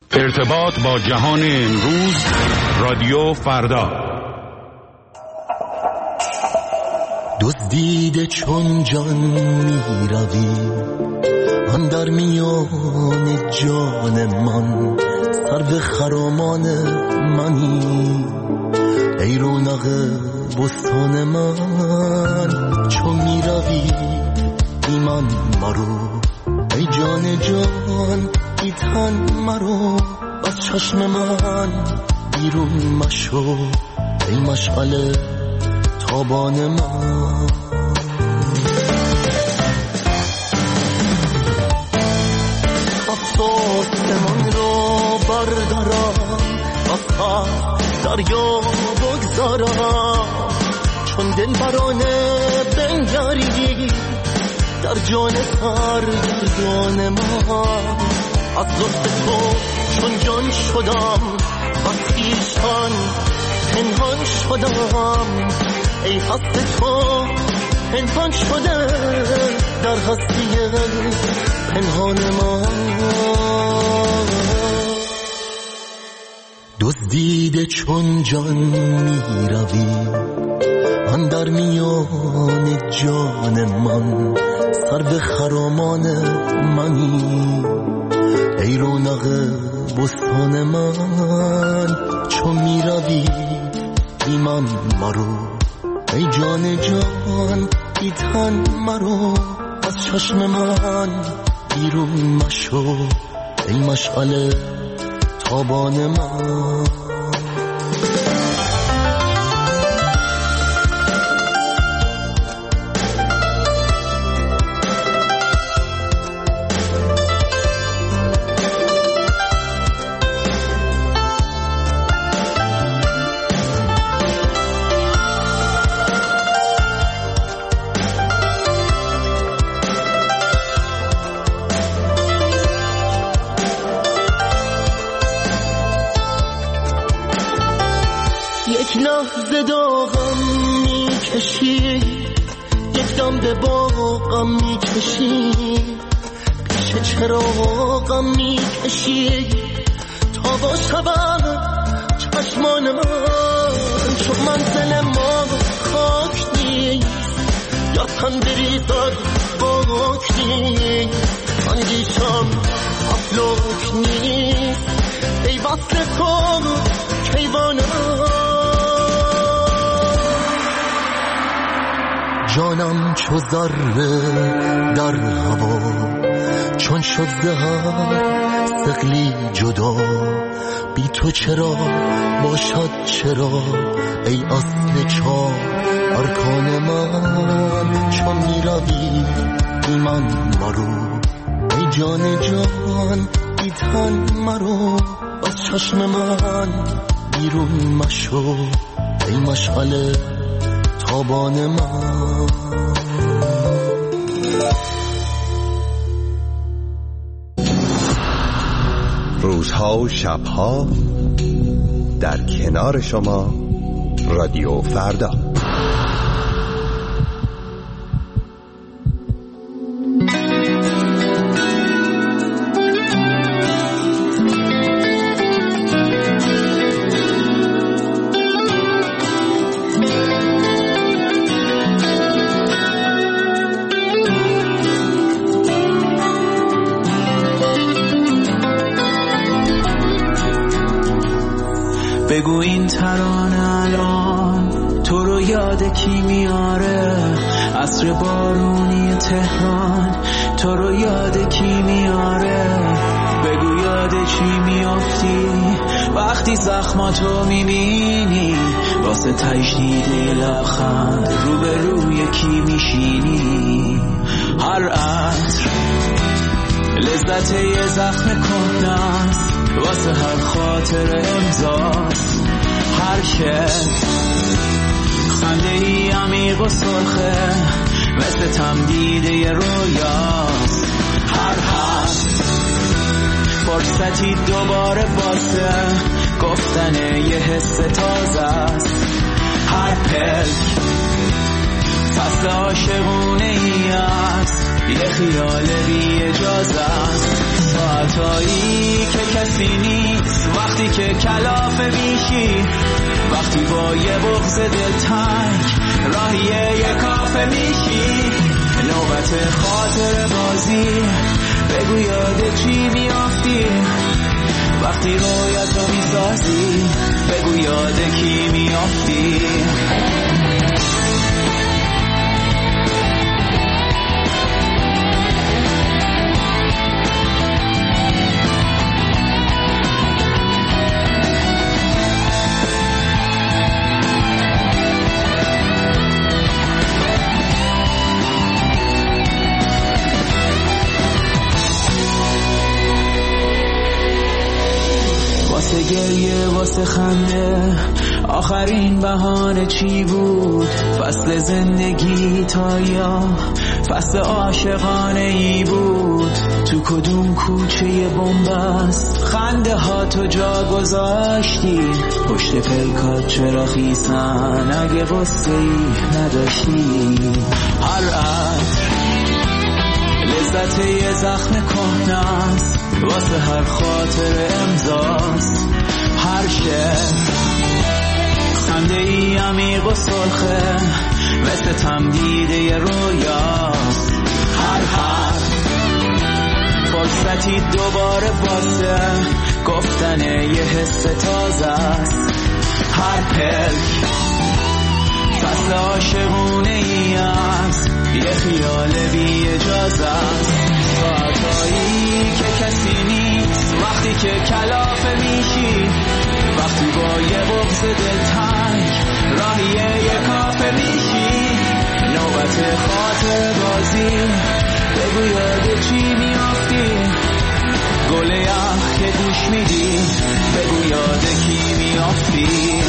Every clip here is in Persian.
ارتباط با جهان امروز، رادیو فردا. دزدیده چون جان می روی آن در میان جان من، سرو خرامان منی ای رونق بستان من. چون می روی ایمان مرو ای جان جان، ای تن مرو از چشم من بیرون مشو ای مشعل تابان من. آسمان رو بردارم از دریا بگذارم، چون دل برانه بنگری در جان سرگردان من. از لطف تو چون جان شدم، از خویشتن پنهان شدم، ای هست تو پنهان شده در هستی پنهان من. دزدیده چون جان می روی آن در میان جان من، سرو خرامان منی ای رونق بستان من. چون می روی ایمان مرو ای جان جان، ای تن مرو از چشم من بیرون مشو ای مشعل تابان من. یک لحظه داغم میکشی، یک دم به باغم میکشی، پیش چراغم میکشی تا با شبم چشمان من. چون منزل ما خاک نیست یا تن بریزد باک نیست، اندیشم افلاک نیست ای وصل تو کیوانم. جانم چو ذره در هوا، چون شد زهر ثقلی جدا، بی تو چرا باشد چرا ای اصل چار ارکان من. چون می روی ایمان مرو ای جان جان، ای تن مرو از چشم من بیرون مشو ای مشعل تابان من. روزها و شبها در کنار شما، رادیو فردا. بگو این ترانه الان تو رو یاد کی میاره؟ عصر بارونی تهران تو رو یاد کی میاره؟ بگو یاد چی میافتی وقتی زخماتو میبینی؟ واسه تجدید لبخند رو به روی کی میشینی؟ هر عطر لذت یه زخم کهنه‌ست، واسه هر خاطر امضاست. هر کس خنده ای عمیق و سرخه مثل تمدید یه رویاست. هر حرف فرصتی دوباره واسه گفتن یه حس تازه است. هر پلک فصل عاشقونه ای است، یه خیال بی اجازه است. ساعتایی که کسی نیست وقتی که کلافه میشی، وقتی با یه بغض دلتنگ راهی یه کافه میشی. نوبت خاطر بازی، بگو یاد چی میافتی وقتی رویت رو میسازی، بگو یاد کی میافتی. واسه گریه واسه خنده آخرین بهانه چی بود؟ فصل زندگی تا یا فصل عاشقانه ای بود؟ تو کدوم کوچه بنبست خنده ها تو جا گذاشتی؟ پشت پلکات چرا خیسن اگه غصه ای نداشتی؟ هر عطر لذت یه زخم کهنه‌ست، واسه هر خاطر امضاست. هر شعر خنده ای عمیق و سرخه مثل تمدید یه رویاست. هر فرصتی دوباره واسه گفتن یه حس تازه است. هر پلک فصل عاشقونه ای است، یه خیال بی اجازه است. ساعتایی که کسی نیست وقتی که کلافه میشی، وقتی با یه بغض دلتنگ راهی یه کافه میشی. نوبت خاطر بازی، بگو یاد چی میافتی. گل یخ که گوش میدی، بگو یاد کی میافتی.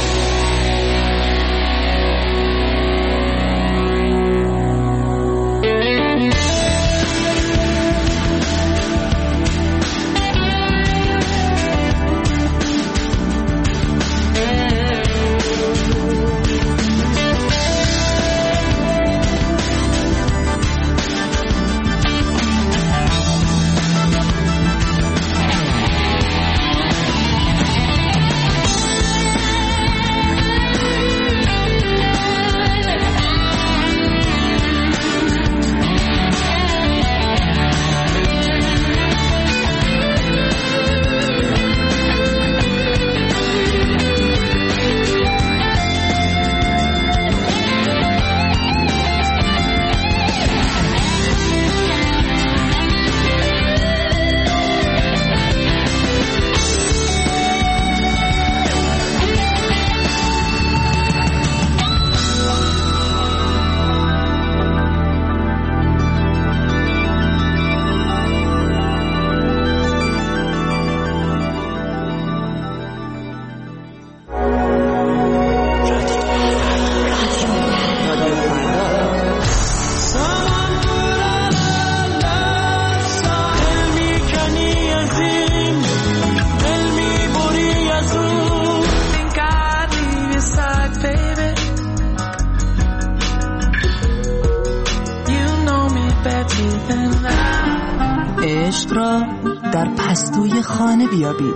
عشق را در پستوی خانه بیابید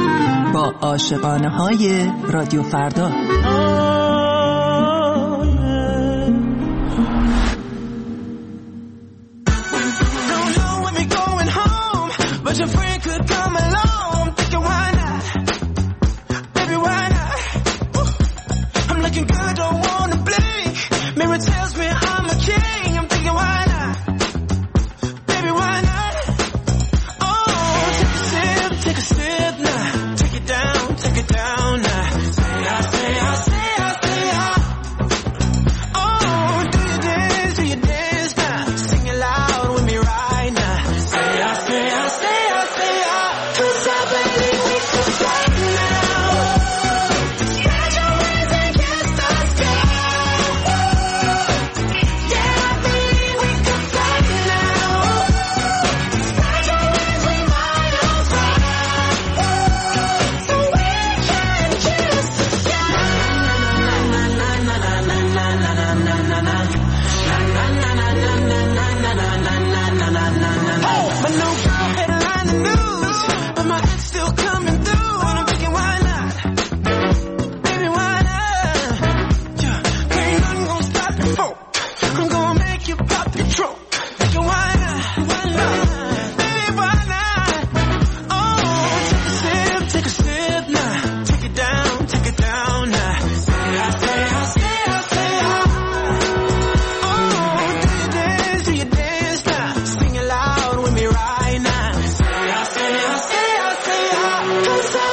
با عاشقانه های رادیو فردا. Take a sip now, take it down now. Say I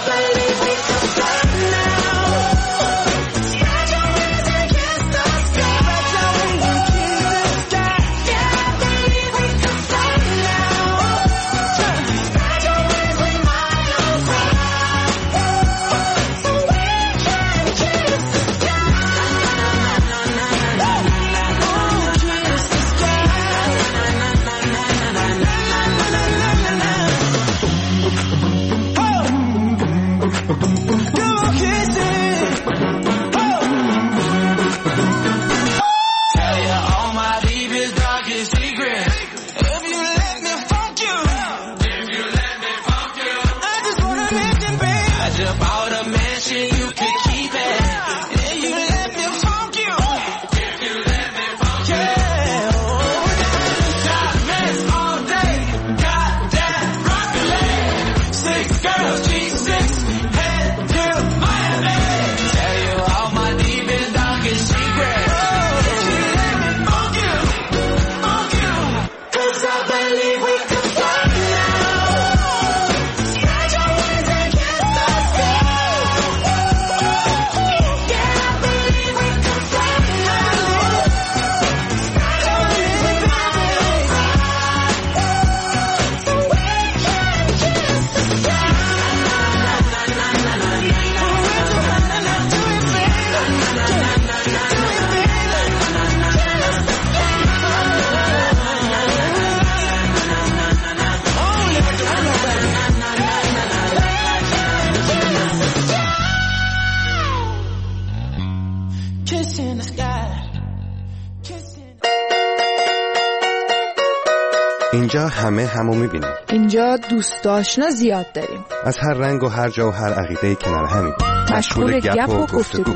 اینجا همه همو میبینیم. اینجا دوست آشنا زیاد داریم. از هر رنگ و هر جا و هر عقیده کنار همیم. مشغول گپ و گفتگو.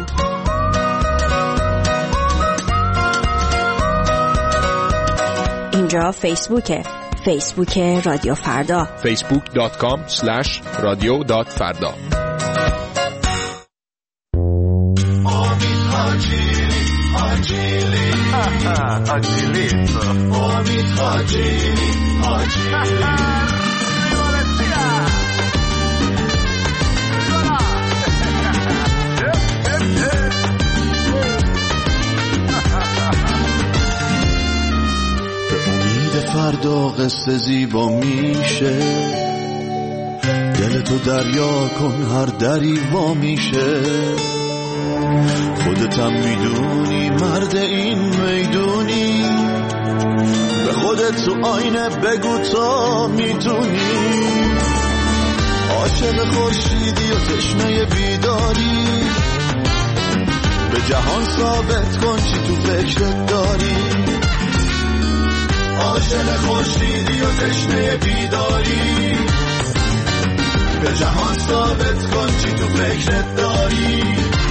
اینجا فیسبوکه. فیسبوک رادیو فردا. facebook.com/radio.farda. فردا قصه زیبا میشه، دل تو دریا کن هر دری وا میشه. خودتم میدونی مرد این میدونی، به خودت تو آینه بگو تا میتونی. عاشق خورشیدی و تشنه بیداری، به جهان ثابت کن چی تو فکرت داری. عاشق خورشیدی و تشنه بیداری، به جهان ثابت کن چی تو فکرت داری.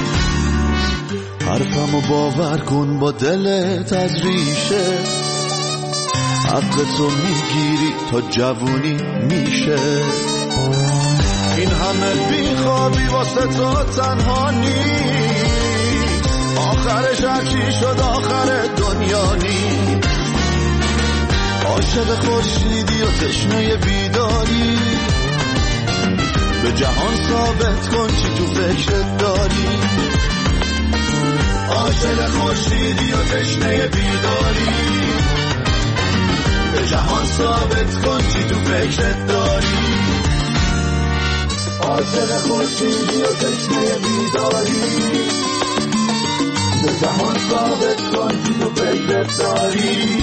حرفمو باور کن با دلت از ریشه، حق تو میگیری تا جوونی میشه. این همه بیخوابی واسه تو تنها نیست، آخرش هرچی شد آخر دنیا نیست. عاشق خورشیدی و تشنه بیداری، به جهان ثابت کن چی تو فکرت داری. عاشق خورشیدی و تشنه بیداری، به جهان ثابت کن چی تو فکرت داری. عاشق خورشیدی و تشنه بیداری، به جهان ثابت کن چی تو فکرت داری.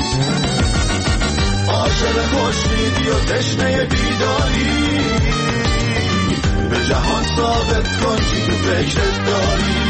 عاشق خورشیدی و تشنه بیداری، به جهان ثابت کن چی تو فکرت داری.